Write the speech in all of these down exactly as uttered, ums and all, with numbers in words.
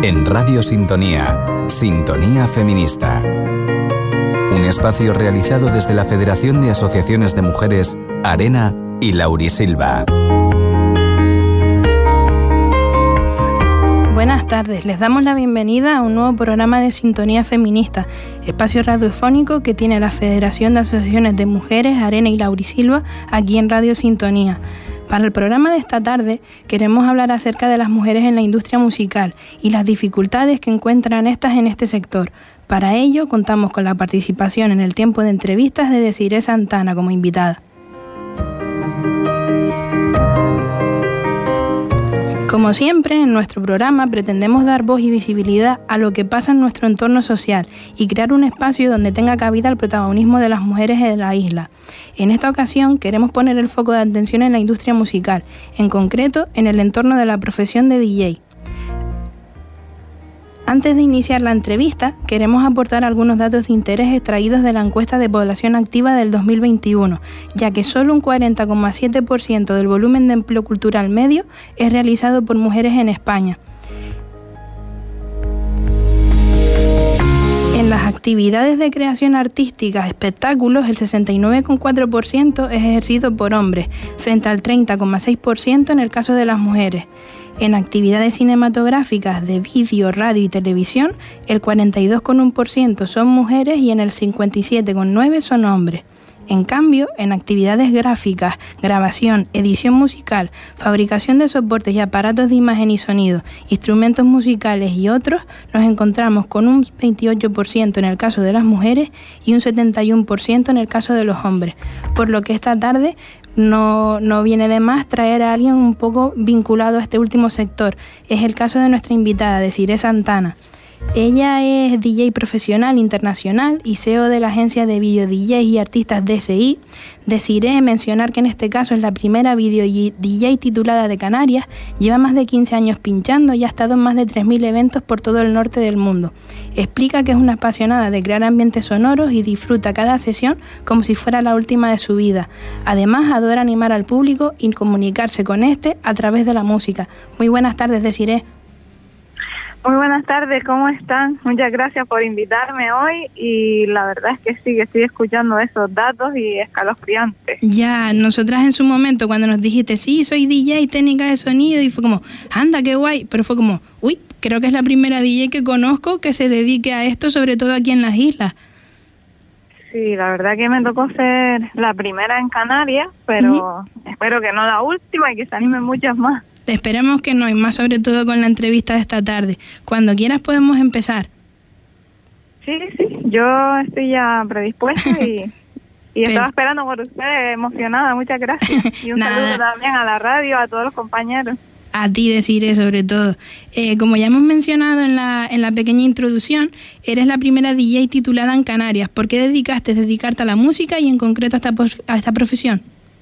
En Radio Sintonía, Sintonía Feminista. Un espacio realizado desde la Federación de Asociaciones de Mujeres, Arena y Laurisilva. Buenas tardes, les damos la bienvenida a un nuevo programa de Sintonía Feminista, espacio radiofónico que tiene la Federación de Asociaciones de Mujeres, Arena y Laurisilva, aquí en Radio Sintonía. Para el programa de esta tarde queremos hablar acerca de las mujeres en la industria musical y las dificultades que encuentran estas en este sector. Para ello contamos con la participación en el tiempo de entrevistas de Desiree Santana como invitada. Como siempre, en nuestro programa pretendemos dar voz y visibilidad a lo que pasa en nuestro entorno social y crear un espacio donde tenga cabida el protagonismo de las mujeres de la isla. En esta ocasión queremos poner el foco de atención en la industria musical, en concreto en el entorno de la profesión de D J. Antes de iniciar la entrevista, queremos aportar algunos datos de interés extraídos de la encuesta de población activa del dos mil veintiuno, ya que solo un cuarenta coma siete por ciento del volumen de empleo cultural medio es realizado por mujeres en España. En las actividades de creación artística, espectáculos, el sesenta y nueve coma cuatro por ciento es ejercido por hombres, frente al treinta coma seis por ciento en el caso de las mujeres. En actividades cinematográficas de vídeo, radio y televisión, el cuarenta y dos coma uno por ciento son mujeres y en el cincuenta y siete coma nueve por ciento son hombres. En cambio, en actividades gráficas, grabación, edición musical, fabricación de soportes y aparatos de imagen y sonido, instrumentos musicales y otros, nos encontramos con un veintiocho por ciento en el caso de las mujeres y un setenta y uno por ciento en el caso de los hombres, por lo que esta tarde no, no viene de más traer a alguien un poco vinculado a este último sector. Es el caso de nuestra invitada, Desiree Santana. Ella es D J profesional internacional y C E O de la agencia de video D Js y artistas D S I. Desiree mencionar que en este caso es la primera video D J titulada de Canarias, lleva más de quince años pinchando y ha estado en más de tres mil eventos por todo el norte del mundo. Explica que es una apasionada de crear ambientes sonoros y disfruta cada sesión como si fuera la última de su vida. Además, adora animar al público y comunicarse con este a través de la música. Muy buenas tardes, Desiree. Muy buenas tardes, ¿cómo están? Muchas gracias por invitarme hoy y la verdad es que sí, que estoy escuchando esos datos y escalofriantes. Ya, nosotras en su momento cuando nos dijiste, sí, soy D J, técnica de sonido, y fue como, anda, qué guay, pero fue como, uy, creo que es la primera D J que conozco que se dedique a esto, sobre todo aquí en las islas. Sí, la verdad que me tocó ser la primera en Canarias, pero uh-huh. espero que no la última y que se animen muchas más. Esperemos que no, y más sobre todo con la entrevista de esta tarde. Cuando quieras podemos empezar. Sí, sí, yo estoy ya predispuesta y, y estaba esperando por ustedes, emocionada, muchas gracias. Y un Nada. saludo también a la radio, a todos los compañeros. A ti, Desiree, sobre todo. Eh, como ya hemos mencionado en la, en la pequeña introducción, eres la primera D J titulada en Canarias. ¿Por qué dedicaste dedicarte a la música y en concreto a esta, a esta profesión?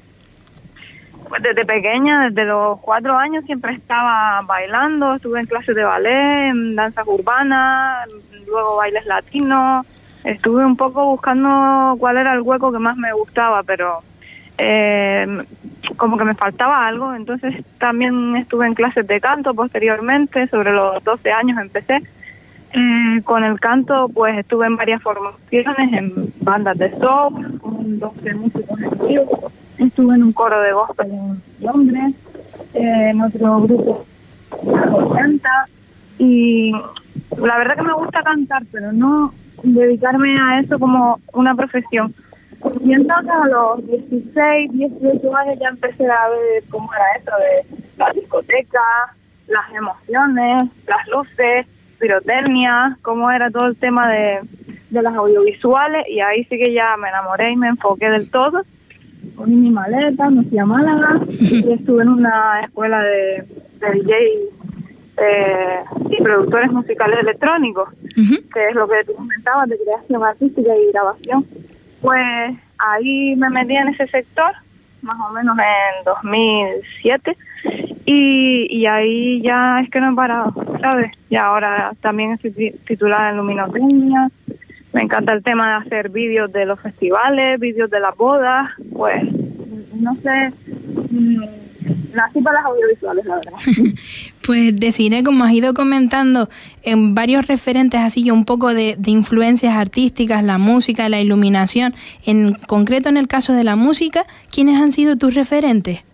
Desde pequeña, desde los cuatro años, siempre estaba bailando, estuve en clases de ballet, en danzas urbanas, luego bailes latinos, estuve un poco buscando cuál era el hueco que más me gustaba, pero eh, como que me faltaba algo, entonces también estuve en clases de canto posteriormente, sobre los doce años empecé. Eh, con el canto pues estuve en varias formaciones, en bandas de soul, con doce músicos en vivo. Estuve en un coro de gospel en Londres, eh, en otro grupo de los ochenta, y la verdad que me gusta cantar, pero no dedicarme a eso como una profesión. Y entonces a los dieciséis, dieciocho años ya empecé a ver cómo era eso de la discoteca, las emociones, las luces, pirotecnia, cómo era todo el tema de, de las audiovisuales, y ahí sí que ya me enamoré y me enfoqué del todo. Cogí mi maleta, me fui a Málaga y estuve en una escuela de, de D J eh, y productores musicales electrónicos, uh-huh. que es lo que tú comentabas de creación artística y grabación. Pues ahí me metí en ese sector, más o menos en dos mil siete, y, y ahí ya es que no he parado, ¿sabes? Y ahora también estoy titulada en luminotecnia. Me encanta el tema de hacer vídeos de los festivales, vídeos de las bodas, pues no sé, nací para las audiovisuales, la verdad. Pues Desiree, como has ido comentando, en varios referentes así yo un poco de, de influencias artísticas, la música, la iluminación, en concreto en el caso de la música, ¿quiénes han sido tus referentes?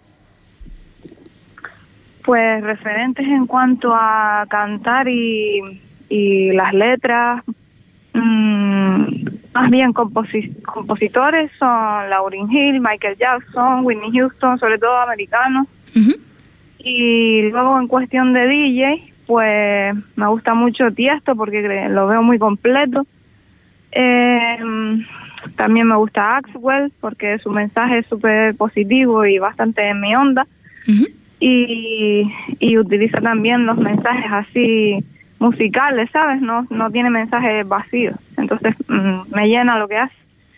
Pues referentes en cuanto a cantar y, y las letras, mmm, más bien composi- compositores son Lauryn Hill, Michael Jackson, Whitney Houston, sobre todo americanos. Uh-huh. Y luego en cuestión de D J, pues me gusta mucho Tiesto porque lo veo muy completo. Eh, también me gusta Axwell porque su mensaje es súper positivo y bastante en mi onda. Uh-huh. Y, y utiliza también los mensajes así musicales, ¿sabes? No, no tiene mensajes vacíos. Entonces mmm, me llena lo que hace.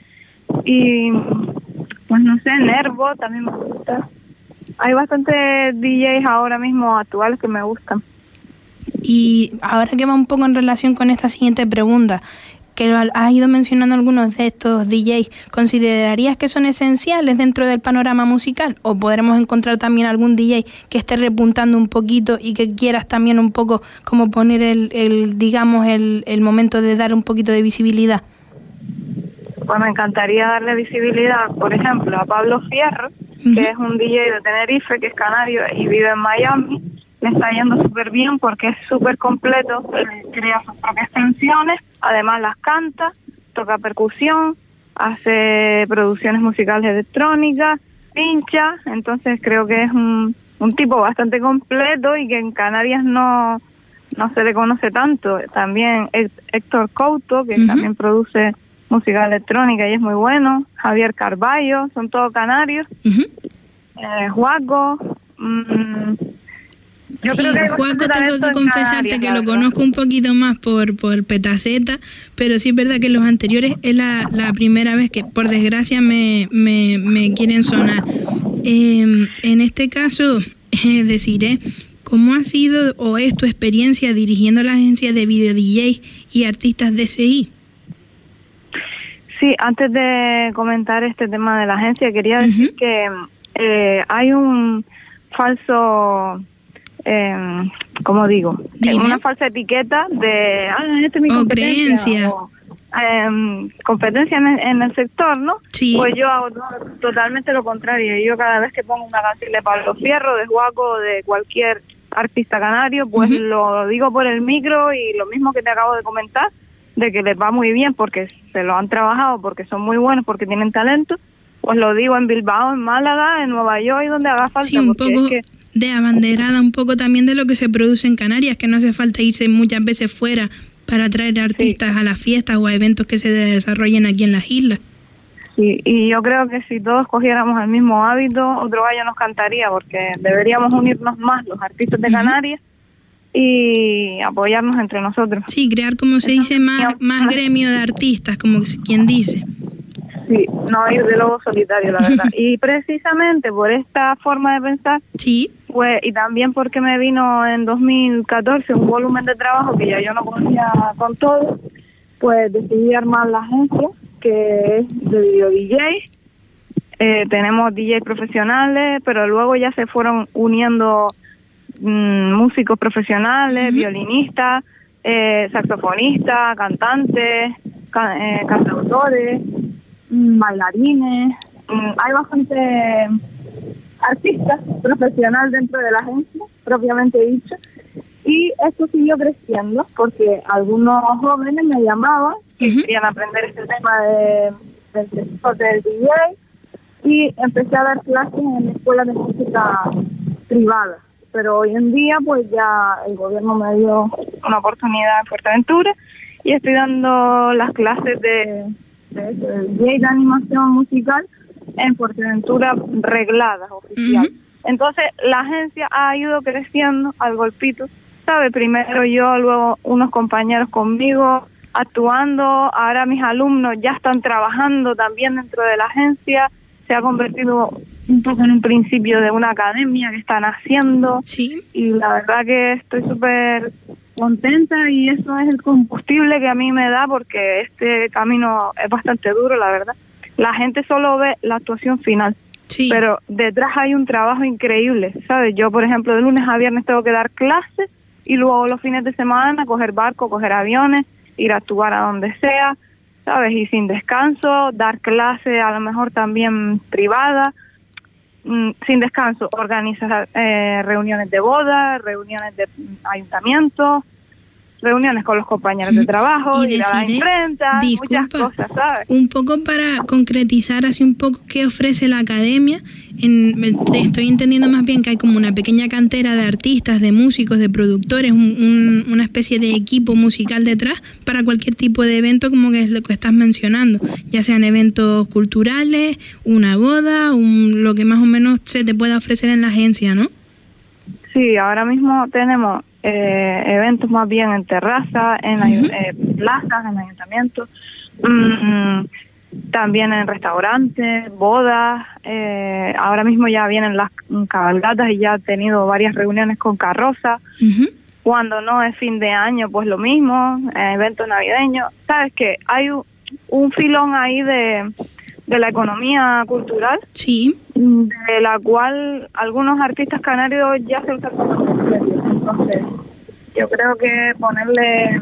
Y pues no sé, Nervo también me gusta. Hay bastantes D Js ahora mismo actuales que me gustan. Y ahora que va un poco en relación con esta siguiente pregunta, que has ido mencionando algunos de estos D Js, ¿considerarías que son esenciales dentro del panorama musical? ¿O podremos encontrar también algún D J que esté repuntando un poquito y que quieras también un poco como poner el, el digamos, el, el momento de dar un poquito de visibilidad? Pues me encantaría darle visibilidad, por ejemplo, a Pablo Fierro, uh-huh. que es un D J de Tenerife, que es canario y vive en Miami. Le está yendo súper bien porque es súper completo, eh, crea sus propias canciones, además las canta, toca percusión, hace producciones musicales electrónicas, pincha, entonces creo que es un, un tipo bastante completo y que en Canarias no, no se le conoce tanto. También Héctor Couto, que uh-huh. también produce música electrónica y es muy bueno, Javier Carballo, son todos canarios, uh-huh. eh, Juaco, mmm, Yo sí, creo que Juaco, tengo que confesarte que lo conozco un poquito más por, por Petaceta, pero sí es verdad que los anteriores es la, la primera vez que por desgracia me, me, me quieren sonar. Eh, en este caso, eh, Desiree, ¿cómo ha sido o es tu experiencia dirigiendo la agencia de video D J y artistas D C I? Sí, antes de comentar este tema de la agencia, quería decir uh-huh. que eh, hay un falso... Eh, como digo, Dime. una falsa etiqueta de ah, esta es mi competencia o, eh, competencia en el, en el sector, ¿no? Sí. Pues yo hago todo, totalmente lo contrario. Yo cada vez que pongo una canción de Pablo Fierro, de Juaco, de cualquier artista canario, pues uh-huh. lo digo por el micro y lo mismo que te acabo de comentar, de que les va muy bien porque se lo han trabajado, porque son muy buenos, porque tienen talento, pues lo digo en Bilbao, en Málaga, en Nueva York y donde haga falta. Sí, un porque poco... es que de abanderada un poco también de lo que se produce en Canarias, que no hace falta irse muchas veces fuera para traer artistas sí. a las fiestas o a eventos que se desarrollen aquí en las islas. Sí, y yo creo que si todos cogiéramos el mismo hábito, otro gallo nos cantaría, porque deberíamos unirnos más los artistas de uh-huh. Canarias y apoyarnos entre nosotros. Sí, crear, como se dice, más, más gremio de artistas, como quien dice. Sí, no ir de lobo solitario, la verdad. Y precisamente por esta forma de pensar, sí. pues, y también porque me vino en dos mil catorce un volumen de trabajo que ya yo no podía con todo, pues decidí armar la agencia, que es de video D J. Eh, tenemos D J profesionales, pero luego ya se fueron uniendo mmm, músicos profesionales, uh-huh. violinistas, eh, saxofonistas, cantantes, can- eh, cantautores, bailarines, hay bastante artistas profesionales dentro de la agencia, propiamente dicho, y esto siguió creciendo porque algunos jóvenes me llamaban que uh-huh. querían aprender este tema de, del sector del D J y empecé a dar clases en escuelas de música privadas, pero hoy en día pues ya el gobierno me dio una oportunidad en Fuerteventura y estoy dando las clases de de eso, de D J de animación musical en Fuerteventura regladas, oficial. Uh-huh. Entonces la agencia ha ido creciendo al golpito, ¿sabe? Primero yo, luego unos compañeros conmigo actuando, ahora mis alumnos ya están trabajando también dentro de la agencia, se ha convertido un poco en un principio de una academia que están haciendo sí. y la verdad que estoy súper contenta y eso es el combustible que a mí me da porque este camino es bastante duro, la verdad. La gente solo ve la actuación final. Sí. Pero detrás hay un trabajo increíble, ¿sabes? Yo, por ejemplo, de lunes a viernes tengo que dar clases y luego los fines de semana coger barco, coger aviones, ir a actuar a donde sea, ¿sabes? Y sin descanso, dar clases a lo mejor también privada, mm, sin descanso, organizar eh, reuniones de boda, reuniones de ayuntamientos, reuniones con los compañeros de trabajo, y ir a la imprenta, disculpa, muchas cosas, ¿sabes? Un poco para concretizar así un poco qué ofrece la academia. En, te estoy entendiendo más bien que hay como una pequeña cantera de artistas, de músicos, de productores, un, un, una especie de equipo musical detrás para cualquier tipo de evento, como que es lo que estás mencionando, ya sean eventos culturales, una boda, un, lo que más o menos se te pueda ofrecer en la agencia, ¿no? Sí, ahora mismo tenemos eh, eventos más bien en terraza, en uh-huh. eh, plazas, en ayuntamientos, mm, también en restaurantes, bodas. Eh, ahora mismo ya vienen las cabalgatas y ya he tenido varias reuniones con carroza. Uh-huh. Cuando no es fin de año, pues lo mismo, eh, eventos navideños. Sabes que hay un, un filón ahí de, de la economía cultural. Sí. De la cual algunos artistas canarios ya se usan como serio. Entonces, yo creo que ponerle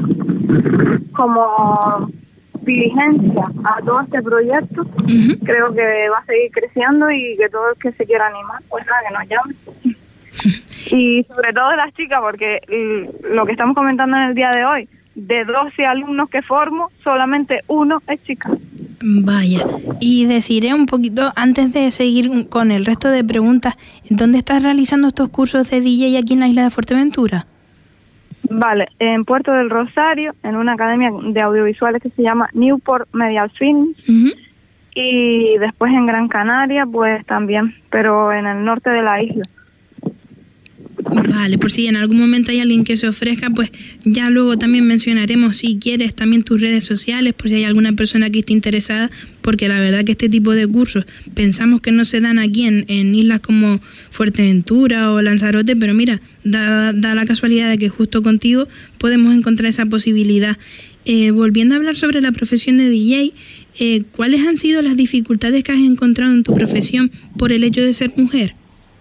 como diligencia a todo este proyecto, uh-huh. creo que va a seguir creciendo y que todo el que se quiera animar, pues nada, que nos llame. Y sobre todo las chicas, porque lo que estamos comentando en el día de hoy, de doce alumnos que formo, solamente uno es chica. Vaya, y deciré un poquito, antes de seguir con el resto de preguntas, ¿dónde estás realizando estos cursos de D J aquí en la isla de Fuerteventura? Vale, en Puerto del Rosario, en una academia de audiovisuales que se llama Newport Media Films, uh-huh. y después en Gran Canaria, pues también, pero en el norte de la isla. Vale, por si en algún momento hay alguien que se ofrezca, pues ya luego también mencionaremos, si quieres, también tus redes sociales, por si hay alguna persona que esté interesada, porque la verdad que este tipo de cursos pensamos que no se dan aquí en, en islas como Fuerteventura o Lanzarote, pero mira, da, da la casualidad de que justo contigo podemos encontrar esa posibilidad. Eh, volviendo a hablar sobre la profesión de D J, eh, ¿cuáles han sido las dificultades que has encontrado en tu profesión por el hecho de ser mujer?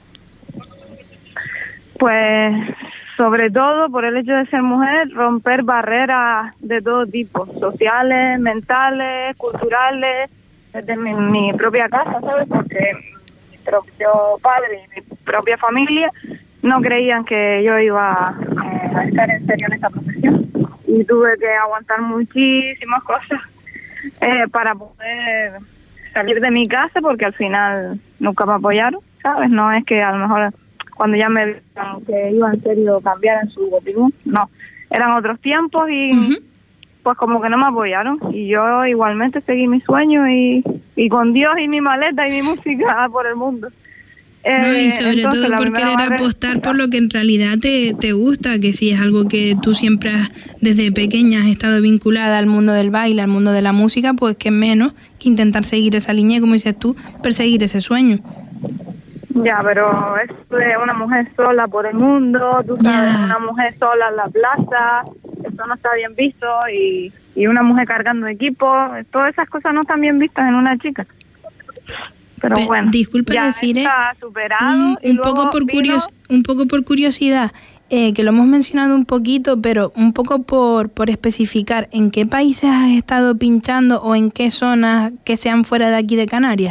Pues sobre todo por el hecho de ser mujer, romper barreras de todo tipo, sociales, mentales, culturales, desde mi, mi propia casa, ¿sabes? Porque mi propio padre y mi propia familia no creían que yo iba eh, a estar en serio en esta profesión. Y tuve que aguantar muchísimas cosas eh, para poder salir de mi casa, porque al final nunca me apoyaron, ¿sabes? No es que a lo mejor cuando ya me vieron que iba en serio cambiar en su opinión, no, eran otros tiempos y uh-huh. pues como que no me apoyaron, y yo igualmente seguí mi sueño y, y con Dios y mi maleta y mi música por el mundo. Eh, no, y sobre entonces, todo por querer barrera... apostar por lo que en realidad te, te gusta, que si es algo que tú siempre has, desde pequeña has estado vinculada al mundo del baile, al mundo de la música, pues que menos que intentar seguir esa línea, como dices tú, perseguir ese sueño. Ya, pero es de una mujer sola por el mundo, tú sabes, yeah. una mujer sola en la plaza, eso no está bien visto, y, y una mujer cargando equipo, todas esas cosas no están bien vistas en una chica. Pero, pero bueno, disculpa ya decir, está superado. Un, y un, luego poco por vino... curios, un poco por curiosidad, eh, que lo hemos mencionado un poquito, pero un poco por, por especificar, ¿en qué países has estado pinchando o en qué zonas que sean fuera de aquí de Canarias?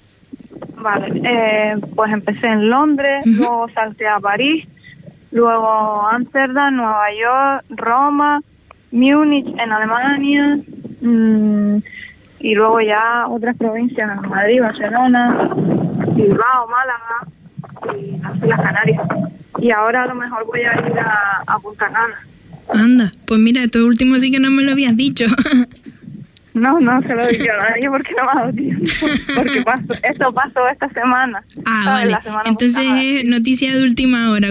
Vale, eh, pues empecé en Londres, uh-huh. luego salté a París, luego Ámsterdam, Nueva York, Roma, Múnich en Alemania, mmm, y luego ya otras provincias, Madrid, Barcelona, Bilbao, Málaga y las Canarias. Y ahora a lo mejor voy a ir a, a Punta Cana. Anda, pues mira, esto último sí que no me lo habías dicho. No, no se lo he dicho a nadie porque no me ha dado tiempo. Porque pasó, esto pasó esta semana. Ah, ¿sabes? vale. La semana Entonces es noticia de última hora.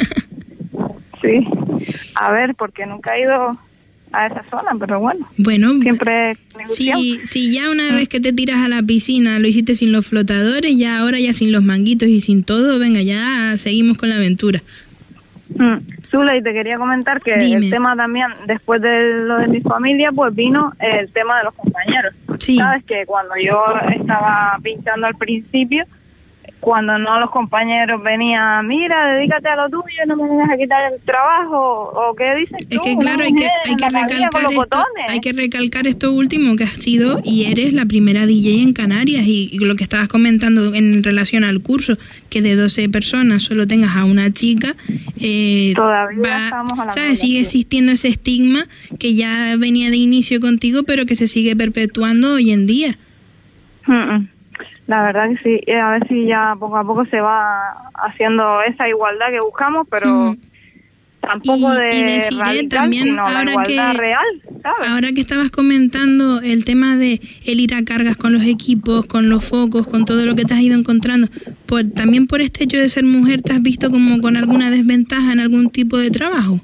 Sí. A ver, porque nunca he ido a esa zona, pero bueno. Bueno, siempre si, si ya una vez que te tiras a la piscina lo hiciste sin los flotadores, ya ahora ya sin los manguitos y sin todo, venga, ya seguimos con la aventura. Mm. Zula, y te quería comentar que Dime. El tema también, después de lo de mi familia, pues vino el tema de los compañeros. Sí. Sabes que cuando yo estaba pinchando al principio, cuando no los compañeros venían, mira, dedícate a lo tuyo, no me vengas a quitar el trabajo, o qué dices tú. Es que claro, hay que, hay que recalcar esto, hay que recalcar esto último, que has sido y eres la primera D J en Canarias, y, y lo que estabas comentando en relación al curso, que de doce personas solo tengas a una chica, eh, todavía va, estamos a la ¿sabes? Sigue existiendo ese estigma que ya venía de inicio contigo, pero que se sigue perpetuando hoy en día. Mm-mm. La verdad que sí, a ver si ya poco a poco se va haciendo esa igualdad que buscamos, pero mm. tampoco y, de y deciré radical, también, sino ahora la igualdad que, real, ¿sabes? Ahora que estabas comentando el tema de el ir a cargas con los equipos, con los focos, con todo lo que te has ido encontrando, por, también por este hecho de ser mujer, ¿te has visto como con alguna desventaja en algún tipo de trabajo?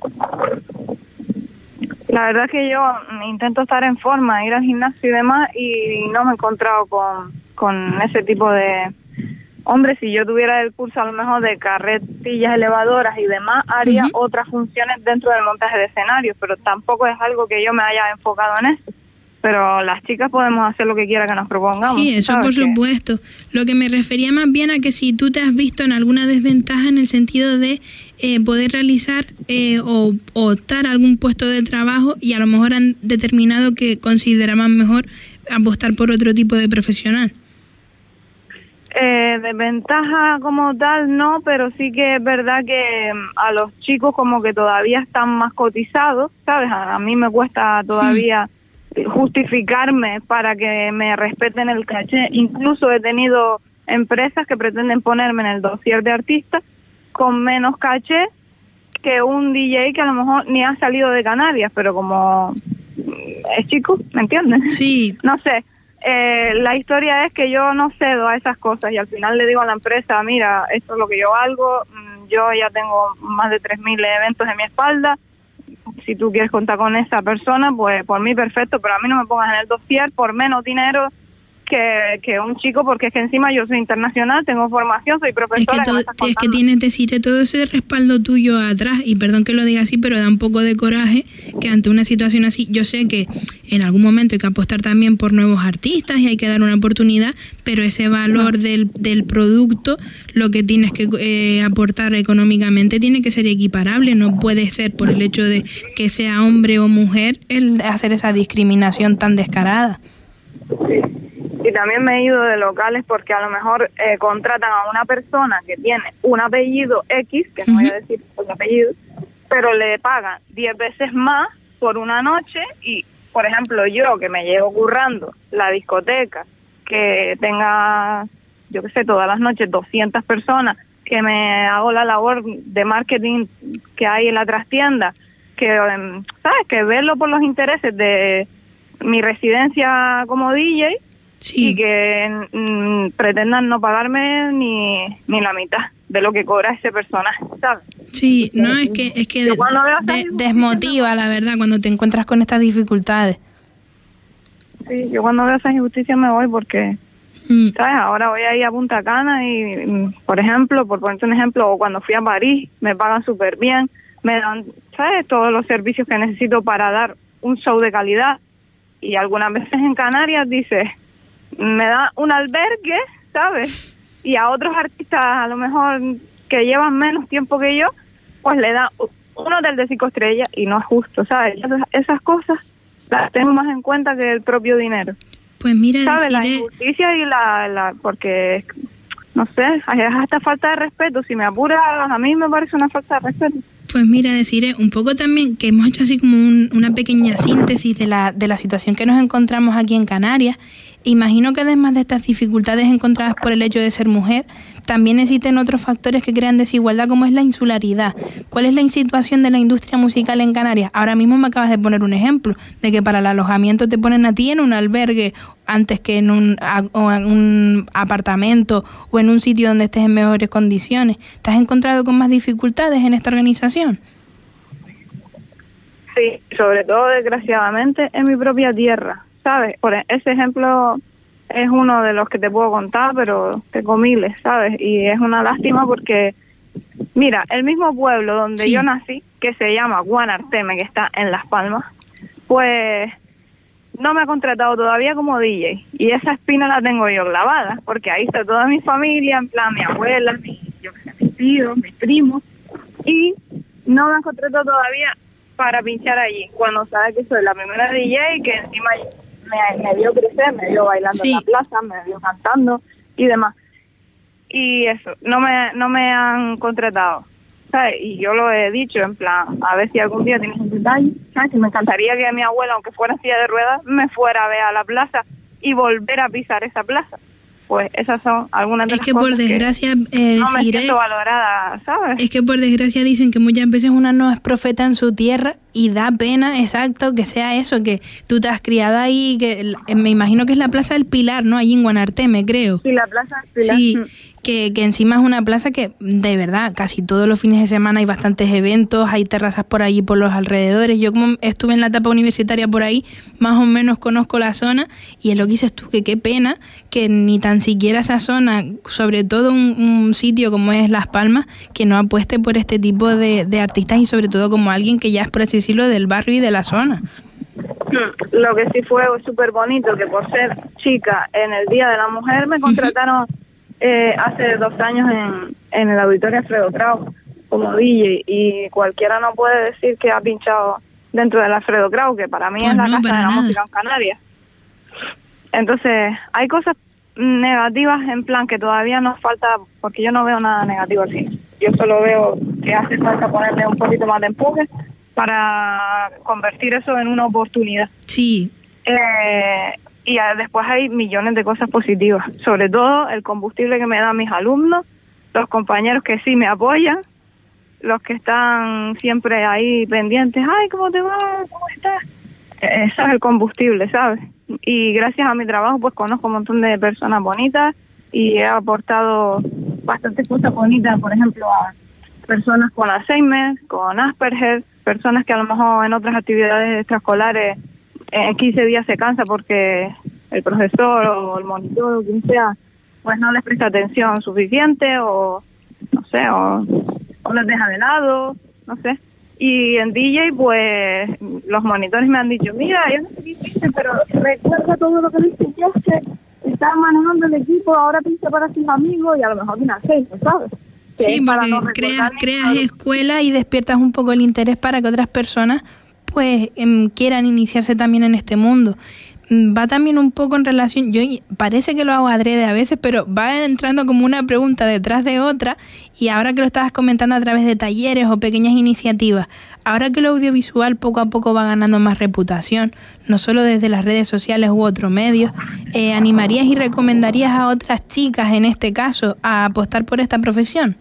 La verdad es que yo intento estar en forma, ir al gimnasio y demás, y no me he encontrado con... con ese tipo de hombres. Si yo tuviera el curso a lo mejor de carretillas elevadoras y demás, haría uh-huh. otras funciones dentro del montaje de escenarios, pero tampoco es algo que yo me haya enfocado en eso. Pero las chicas podemos hacer lo que quiera que nos propongamos. Sí, eso por supuesto. Lo que me refería más bien a que si tú te has visto en alguna desventaja en el sentido de eh, poder realizar eh, o, o optar a algún puesto de trabajo, y a lo mejor han determinado que consideraban mejor apostar por otro tipo de profesional. Eh, desventaja como tal no, pero sí que es verdad que a los chicos como que todavía están más cotizados, ¿sabes? A, a mí me cuesta todavía mm. justificarme para que me respeten el caché. Incluso he tenido empresas que pretenden ponerme en el dossier de artista con menos caché que un D J que a lo mejor ni ha salido de Canarias, pero como es chico, ¿me entiendes? Sí. No sé. Eh, la historia es que yo no cedo a esas cosas y al final le digo a la empresa, mira, esto es lo que yo valgo, yo ya tengo más de tres mil eventos en mi espalda, si tú quieres contar con esa persona, pues por mí perfecto, pero a mí no me pongas en el dossier por menos dinero que, que un chico, porque es que encima yo soy internacional, tengo formación, soy profesora. Es que, to- es que tienes, deciré, todo ese respaldo tuyo atrás, y perdón que lo diga así, pero da un poco de coraje que ante una situación así, yo sé que en algún momento hay que apostar también por nuevos artistas y hay que dar una oportunidad, pero ese valor no. del, del producto, lo que tienes que eh, aportar económicamente tiene que ser equiparable, no puede ser por el hecho de que sea hombre o mujer el hacer esa discriminación tan descarada. Sí. Y también me he ido de locales porque a lo mejor eh, contratan a una persona que tiene un apellido X, que no uh-huh. voy a decir el apellido, pero le pagan diez veces más por una noche y, por ejemplo, yo que me llevo currando la discoteca, que tenga, yo qué sé, todas las noches doscientas personas, que me hago la labor de marketing que hay en la trastienda, que, ¿sabes?, que verlo por los intereses de mi residencia como D J, sí. y que mm, pretendan no pagarme ni, ni la mitad de lo que cobra ese personaje, ¿sabes? Sí, no, es que es que de, de, desmotiva, la verdad, cuando te encuentras con estas dificultades. Sí, yo cuando veo esa injusticia me voy porque, mm. ¿sabes? Ahora voy a ir a Punta Cana y, por ejemplo, por ponerte un ejemplo, o cuando fui a París, me pagan súper bien, me dan, ¿sabes?, todos los servicios que necesito para dar un show de calidad. Y algunas veces en Canarias dices, me da un albergue, ¿sabes? Y a otros artistas a lo mejor que llevan menos tiempo que yo, pues le da un hotel de cinco estrellas y no es justo, ¿sabes? Esas, esas cosas las tengo más en cuenta que el propio dinero. Pues mira, ¿sabes? Desiree... La injusticia y la, la... porque, no sé, es hasta falta de respeto. Si me apuras, a mí me parece una falta de respeto. Pues mira, deciré un poco también que hemos hecho así como un, una pequeña síntesis de la, de la situación que nos encontramos aquí en Canarias. Imagino que además de estas dificultades encontradas por el hecho de ser mujer, también existen otros factores que crean desigualdad, como es la insularidad. ¿Cuál es la situación de la industria musical en Canarias? Ahora mismo me acabas de poner un ejemplo de que para el alojamiento te ponen a ti en un albergue antes que en un, a, o en un apartamento o en un sitio donde estés en mejores condiciones. ¿Te has encontrado con más dificultades en esta organización? Sí, sobre todo, desgraciadamente, en mi propia tierra, ¿sabes? Por ese ejemplo es uno de los que te puedo contar, pero tengo miles, ¿sabes? Y es una lástima porque, mira, el mismo pueblo donde sí. yo nací, que se llama Guanarteme, que está en Las Palmas, pues no me ha contratado todavía como D J. Y esa espina la tengo yo clavada, porque ahí está toda mi familia, en plan mi abuela, mi, yo qué sé, mis tíos, mis primos, y no me han contratado todavía para pinchar allí, cuando sabe que soy la primera D J y que encima me, me vio crecer, me vio bailando sí. en la plaza, me vio cantando y demás. Y eso, no me no me han contratado, ¿sabes? Y yo lo he dicho, en plan, a ver si algún día tienes un detalle, ¿sabes? Que me encantaría que mi abuela, aunque fuera en silla de ruedas, me fuera a ver a la plaza y volver a pisar esa plaza. Pues esas son algunas de es las que cosas por desgracia, que eh, no me Siré, siento valorada, ¿sabes? Es que por desgracia dicen que muchas veces una no es profeta en su tierra y da pena, exacto, que sea eso, que tú te has criado ahí, que eh, me imagino que es la Plaza del Pilar, ¿no? Allí en Guanarteme, creo. Sí, la Plaza del Pilar. Sí, que, que encima es una plaza que, de verdad, casi todos los fines de semana hay bastantes eventos, hay terrazas por allí, por los alrededores. Yo como estuve en la etapa universitaria por ahí, más o menos conozco la zona, y es lo que dices tú, que qué pena que ni tan siquiera esa zona, sobre todo un, un sitio como es Las Palmas, que no apueste por este tipo de, de artistas y sobre todo como alguien que ya es, por así decirlo, del barrio y de la zona. Lo que sí fue súper bonito, que por ser chica en el Día de la Mujer me contrataron uh-huh. eh, hace dos años en, en el Auditorio Alfredo Kraus como D J, y cualquiera no puede decir que ha pinchado dentro del Alfredo Kraus, que para mí pues es la no, casa de la nada. música en Canarias. Entonces, hay cosas negativas en plan que todavía nos falta, porque yo no veo nada negativo al cine. Yo solo veo que hace falta ponerle un poquito más de empuje para convertir eso en una oportunidad. Sí. Eh, y después hay millones de cosas positivas, sobre todo el combustible que me dan mis alumnos, los compañeros que sí me apoyan, los que están siempre ahí pendientes, ay, ¿cómo te va? ¿Cómo estás? Ese es el combustible, ¿sabes? Y gracias a mi trabajo pues conozco un montón de personas bonitas y he aportado bastantes cosas bonitas, por ejemplo, a personas con Alzheimer, con Asperger, personas que a lo mejor en otras actividades extraescolares en quince días se cansa porque el profesor o el monitor o quien sea pues no les presta atención suficiente o no sé, o, o les deja de lado, no sé. Y en D J pues los monitores me han dicho, mira, yo no sé qué hiciste, pero recuerda todo lo que le enseñaste, estás manejando el equipo, ahora pinta para sus amigos y a lo mejor tiene aceite, ¿sabes? Que sí, porque no creas, creas escuela y despiertas un poco el interés para que otras personas pues eh, quieran iniciarse también en este mundo. Va también un poco en relación, yo parece que lo hago adrede a veces, pero va entrando como una pregunta detrás de otra, y ahora que lo estabas comentando a través de talleres o pequeñas iniciativas, ahora que lo audiovisual poco a poco va ganando más reputación, no solo desde las redes sociales u otros medios, eh, ¿animarías y recomendarías a otras chicas, en este caso, a apostar por esta profesión?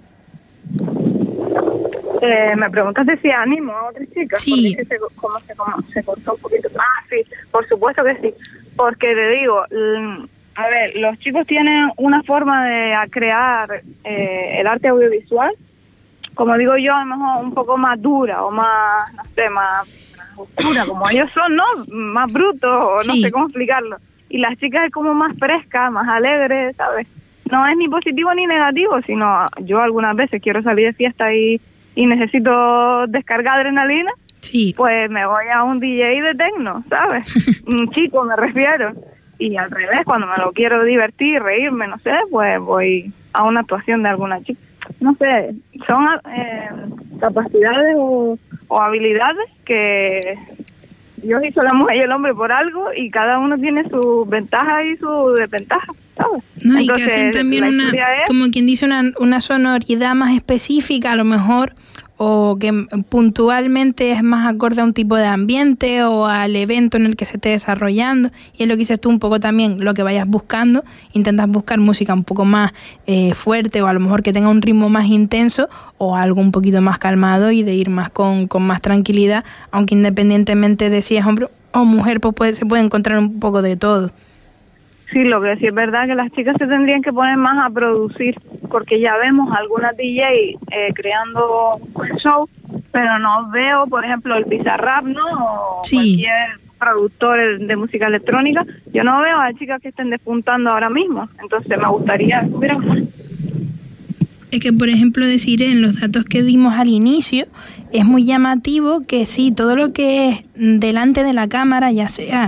Eh, me preguntaste si animo a otras chicas. Sí. Porque se, como se, como se cortó un poquito. Ah, sí, por supuesto que sí. Porque te digo, a ver, los chicos tienen una forma de crear eh, el arte audiovisual, como digo yo, a lo mejor un poco más dura o más, no sé, más, más oscura, como ellos son, ¿no? Más brutos, o no sí. sé cómo explicarlo. Y las chicas es como más fresca, más alegre, ¿sabes? No es ni positivo ni negativo, sino yo algunas veces quiero salir de fiesta y y necesito descargar adrenalina, sí. pues me voy a un D J de techno, ¿sabes? Un chico me refiero. Y al revés, cuando me lo quiero divertir, reírme, no sé, pues voy a una actuación de alguna chica. No sé, son eh, capacidades o, o habilidades que Dios hizo la mujer y el hombre por algo y cada uno tiene sus ventajas y sus desventajas, ¿sabes? No, Entonces, y que hacen también una, es, como quien dice, una, una sonoridad más específica a lo mejor, o que puntualmente es más acorde a un tipo de ambiente o al evento en el que se esté desarrollando, y es lo que dices tú un poco también, lo que vayas buscando, intentas buscar música un poco más eh, fuerte o a lo mejor que tenga un ritmo más intenso o algo un poquito más calmado y de ir más con, con más tranquilidad, aunque independientemente de si es hombre o mujer, pues puede, se puede encontrar un poco de todo. Sí, lo que sí es verdad que las chicas se tendrían que poner más a producir, porque ya vemos algunas D J eh, creando un buen show, pero no veo, por ejemplo, el Bizarrap, ¿no? O sí. cualquier productor de música electrónica. Yo no veo a chicas que estén despuntando ahora mismo, entonces me gustaría que hubiera más. Es que, por ejemplo, decir en los datos que dimos al inicio, es muy llamativo que sí, todo lo que es delante de la cámara, ya sea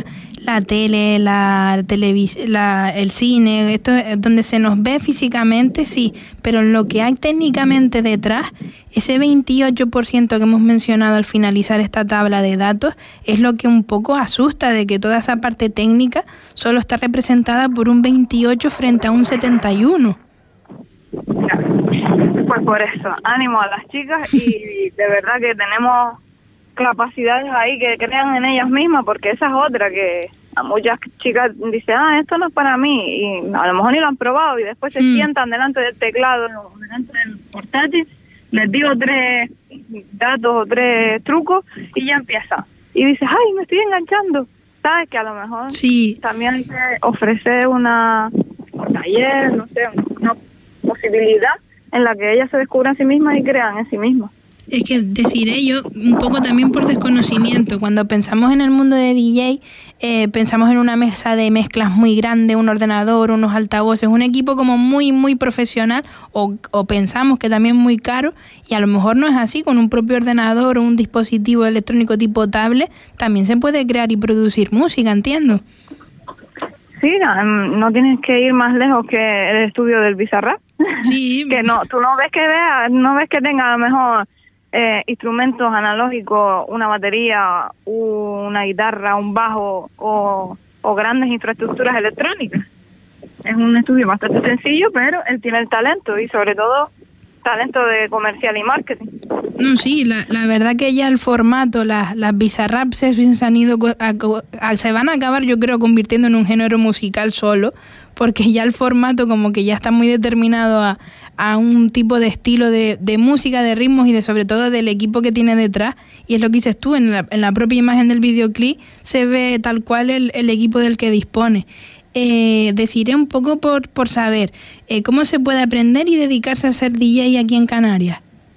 la tele, la televisión, la, el cine, esto es donde se nos ve físicamente, sí, pero lo que hay técnicamente detrás, ese veintiocho por ciento que hemos mencionado al finalizar esta tabla de datos, es lo que un poco asusta, de que toda esa parte técnica solo está representada por un veintiocho frente a un setenta y uno. Pues por eso, ánimo a las chicas, y de verdad que tenemos capacidades ahí que crean en ellas mismas, porque esa es otra, que a muchas chicas dicen, ah, esto no es para mí, y a lo mejor ni lo han probado, y después se mm. sientan delante del teclado, delante del portátil, les digo tres datos o tres trucos, y ya empieza. Y dices, ay, me estoy enganchando. Sabes que a lo mejor sí. también hay que ofrecer una, un taller, no sé, una posibilidad en la que ellas se descubran a sí mismas y crean en sí mismas. Es que deciré yo, un poco también por desconocimiento, cuando pensamos en el mundo de D J, eh, pensamos en una mesa de mezclas muy grande, un ordenador, unos altavoces, un equipo como muy, muy profesional, o, o pensamos que también muy caro, y a lo mejor no es así. Con un propio ordenador o un dispositivo electrónico tipo tablet, también se puede crear y producir música, entiendo. Sí, no, no tienes que ir más lejos que el estudio del Bizarrap. Sí. Que no, tú no ves que vea, no ves que tenga a lo mejor eh, instrumentos analógicos, una batería, una guitarra, un bajo o, o grandes infraestructuras electrónicas. Es un estudio bastante sencillo, pero él tiene el talento, y sobre todo talento de comercial y marketing. No, sí, la, la verdad que ya el formato, las, las Bizarrap se, se han ido, a, a, se van a acabar, yo creo, convirtiendo en un género musical solo, porque ya el formato como que ya está muy determinado a, a un tipo de estilo de, de música, de ritmos y de sobre todo del equipo que tiene detrás, y es lo que dices tú, en la, en la propia imagen del videoclip se ve tal cual el, el equipo del que dispone. Eh, deciré un poco por, por saber, eh, ¿cómo se puede aprender y dedicarse a ser D J aquí en Canarias?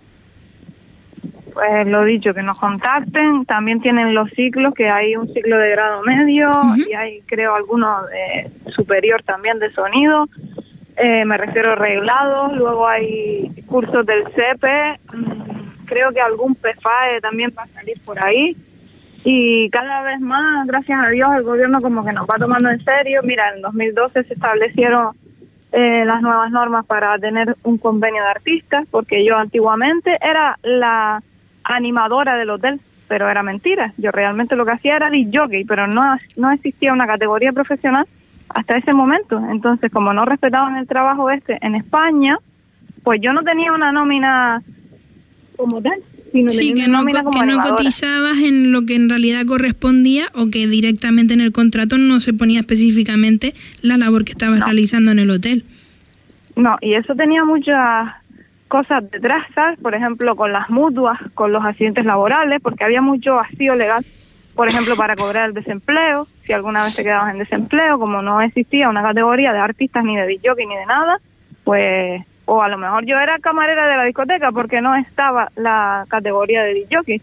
Pues lo dicho, que nos contacten. También tienen los ciclos, que hay un ciclo de grado medio, uh-huh. y hay, creo, algunos de superior también de sonido, eh, me refiero a reglados. Luego hay cursos del C E P E, creo que algún P F A E también va a salir por ahí, y cada vez más, gracias a Dios, el gobierno como que nos va tomando en serio. Mira, en dos mil doce se establecieron eh, las nuevas normas para tener un convenio de artistas, porque yo antiguamente era la animadora del hotel, pero era mentira. Yo realmente lo que hacía era disc jockey, pero no, no existía una categoría profesional hasta ese momento. Entonces, como no respetaban el trabajo este en España, pues yo no tenía una nómina como tal. Sino sí, que no, que no cotizabas en lo que en realidad correspondía, o que directamente en el contrato no se ponía específicamente la labor que estabas no. realizando en el hotel. No, y eso tenía muchas cosas detrás, ¿sabes? Por ejemplo, con las mutuas, con los accidentes laborales, porque había mucho vacío legal, por ejemplo, para cobrar el desempleo. Si alguna vez te quedabas en desempleo, como no existía una categoría de artistas ni de disc jockey ni de nada, pues... O a lo mejor yo era camarera de la discoteca porque no estaba la categoría de disc jockey.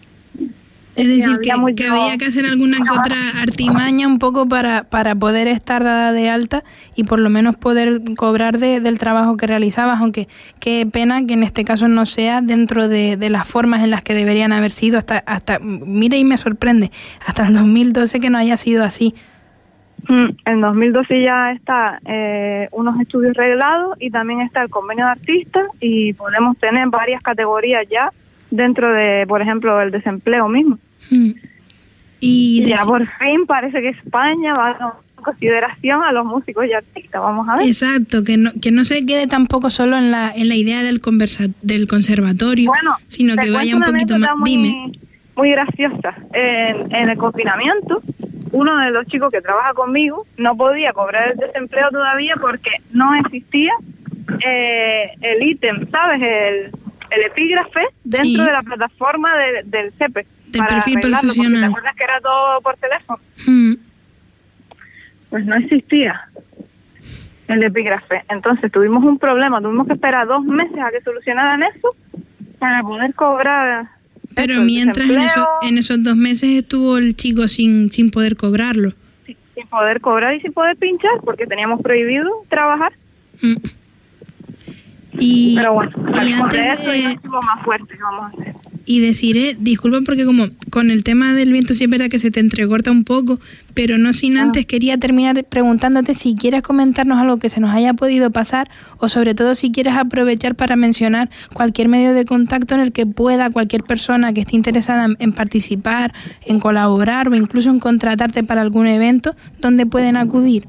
Es decir, que, mucho... que había que hacer alguna que otra artimaña un poco para, para poder estar dada de alta y por lo menos poder cobrar de, del trabajo que realizabas, aunque qué pena que en este caso no sea dentro de, de las formas en las que deberían haber sido. Hasta, hasta mira, y me sorprende, hasta el dos mil doce que no haya sido así. En dos mil doce ya está eh, unos estudios reglados, y también está el convenio de artistas, y podemos tener varias categorías ya dentro de, por ejemplo, el desempleo mismo. Mm. Y, y ya por fin parece que España va a tomar en consideración a los músicos y artistas, vamos a ver. Exacto, que no que no se quede tampoco solo en la en la idea del conversa, del conservatorio, bueno, sino que vaya un poquito más. Muy, Dime. Muy graciosa. En, en el confinamiento, uno de los chicos que trabaja conmigo no podía cobrar el desempleo todavía porque no existía eh, el ítem, ¿sabes? El, el epígrafe dentro sí. de la plataforma de, del C E P E. Del perfil profesional. ¿Te acuerdas que era todo por teléfono? Mm. Pues no existía el epígrafe. Entonces tuvimos un problema, tuvimos que esperar dos meses a que solucionaran eso para poder cobrar. Pero eso, mientras en, eso, en esos dos meses estuvo el chico sin sin poder cobrarlo. Sí, sin poder cobrar y sin poder pinchar, porque teníamos prohibido trabajar. Mm. Y, Pero bueno, y antes de eso de... y no estuvo más fuerte, vamos a hacer. Y deciré, disculpa porque como con el tema del viento sí es verdad que se te entrecorta un poco, pero no sin antes ah. quería terminar preguntándote si quieres comentarnos algo que se nos haya podido pasar o sobre todo si quieres aprovechar para mencionar cualquier medio de contacto en el que pueda cualquier persona que esté interesada en, en participar, en colaborar o incluso en contratarte para algún evento, ¿dónde pueden acudir?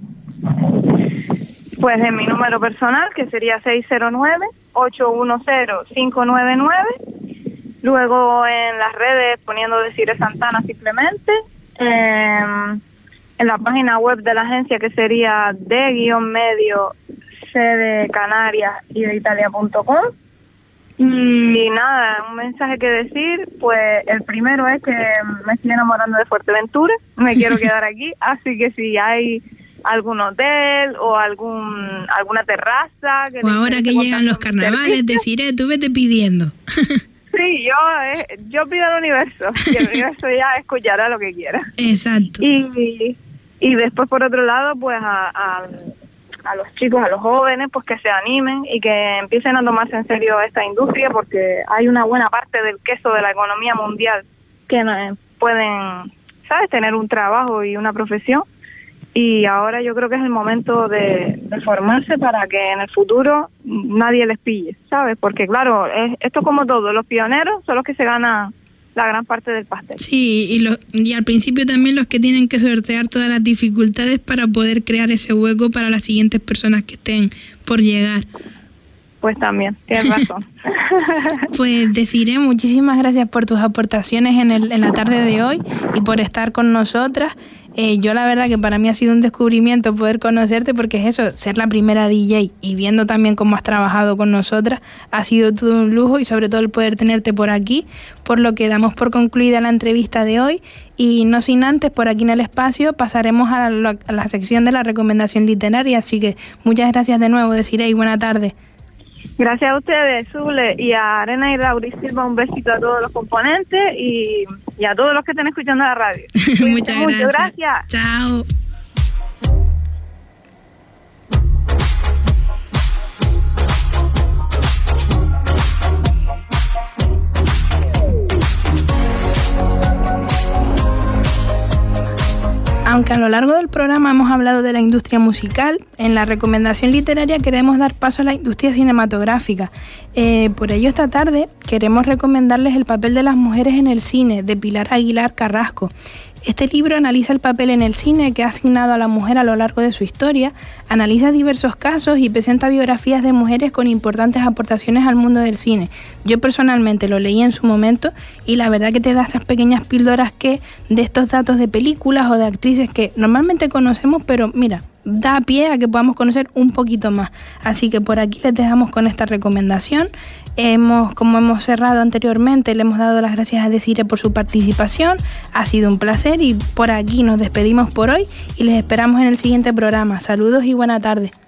Pues en mi número personal, que sería seis cero nueve, ocho uno cero, cinco nueve nueve. Luego en las redes poniendo Desiree Santana simplemente. Eh, en la página web de la agencia, que sería de guión medio c de Canarias y de Italia punto com. Y nada, un mensaje que decir, pues el primero es que me estoy enamorando de Fuerteventura, me quiero quedar aquí, así que si hay algún hotel o algún alguna terraza... Que o ahora que llegan los carnavales, Desiree, tú vete pidiendo. Sí, yo eh, yo pido al universo, que el universo ya escuchará lo que quiera. Exacto. Y, y después, por otro lado, pues a, a, a los chicos, a los jóvenes, pues que se animen y que empiecen a tomarse en serio esta industria, porque hay una buena parte del queso de la economía mundial que no, pueden, ¿sabes?, tener un trabajo y una profesión. Y ahora yo creo que es el momento de, de formarse para que en el futuro nadie les pille, ¿sabes? Porque claro, es, esto como todo, los pioneros son los que se ganan la gran parte del pastel. Sí, y, lo, y al principio también los que tienen que sortear todas las dificultades para poder crear ese hueco para las siguientes personas que estén por llegar. Pues también, tienes razón. Pues Desiree, muchísimas gracias por tus aportaciones en, el, en la tarde de hoy y por estar con nosotras. Eh, yo la verdad que para mí ha sido un descubrimiento poder conocerte, porque es eso, ser la primera D J y viendo también cómo has trabajado con nosotras, ha sido todo un lujo y sobre todo el poder tenerte por aquí, por lo que damos por concluida la entrevista de hoy y no sin antes, por aquí en el espacio, pasaremos a la, a la sección de la recomendación literaria, así que muchas gracias de nuevo, Desiree, y buena tarde. Gracias a ustedes, Zule, y a Arena y Lauri Silva, un besito a todos los componentes y, y a todos los que estén escuchando la radio. Muchas gracias. Mucho, gracias. Chao. Aunque a lo largo del programa hemos hablado de la industria musical, en la recomendación literaria queremos dar paso a la industria cinematográfica. Eh, por ello esta tarde queremos recomendarles El papel de las mujeres en el cine, de Pilar Aguilar Carrasco. Este libro analiza el papel en el cine que ha asignado a la mujer a lo largo de su historia, analiza diversos casos y presenta biografías de mujeres con importantes aportaciones al mundo del cine. Yo personalmente lo leí en su momento y la verdad que te da esas pequeñas píldoras que de estos datos de películas o de actrices que normalmente conocemos, pero mira, da pie a que podamos conocer un poquito más. Así que por aquí les dejamos con esta recomendación. Hemos, como hemos cerrado anteriormente, le hemos dado las gracias a Desiree por su participación. Ha sido un placer y por aquí nos despedimos por hoy y les esperamos en el siguiente programa. Saludos y buena tarde.